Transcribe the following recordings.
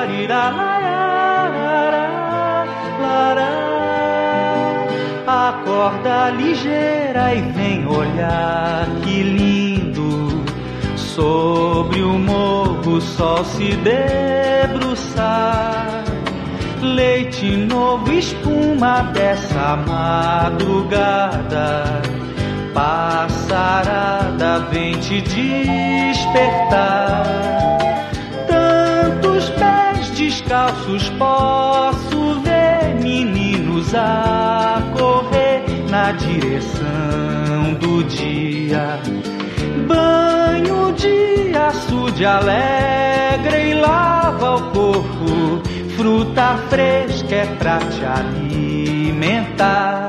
Acorda ligeira e vem olhar que lindo. Sobre o morro o sol se debruçar. Leite novo, espuma dessa madrugada. Passarada vem te despertar. Tantos pés descalços posso ver, meninos a correr na direção do dia. Banho de açude alegre e lava o corpo. Fruta fresca é pra te alimentar.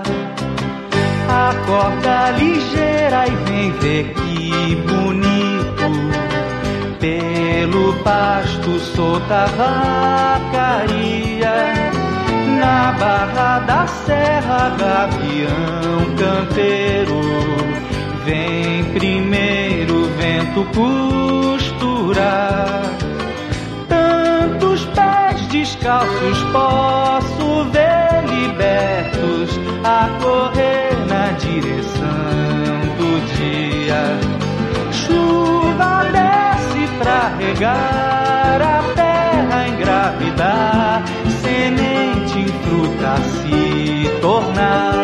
Acorda ligeira e vem ver que bonito. Pelo pasto solta vacaria. Na barra da serra, gavião campeiro. Vem primeiro vento costurar. Tantos pés descalços posso ver libertos a correr na direção do dia. Chuva desce pra regar a terra, engravidar, semente em fruta se tornar.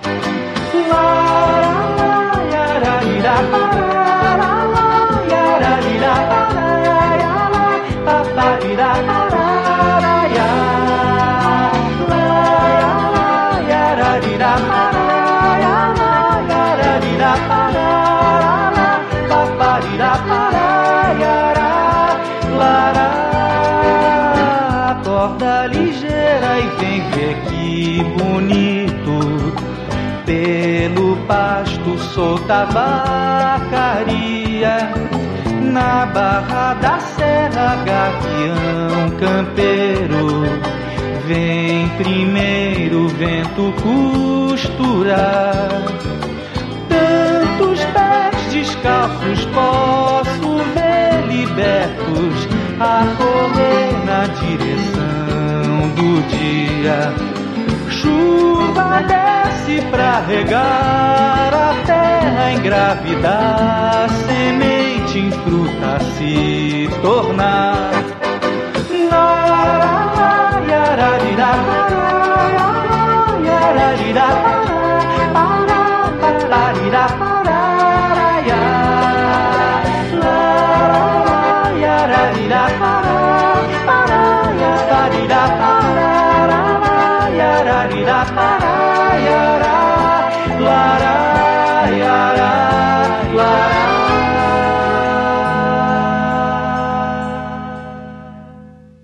Acorda ligeira e vem ver que bonito. Pelo pasto solta vacaria. Na barra da serra, gavião campeiro. Vem primeiro vento costurar. Tantos pés descalços posso ver libertos a correr na direção do dia. Chuva desce pra regar a terra, engravidar, semente em fruta se tornar. Para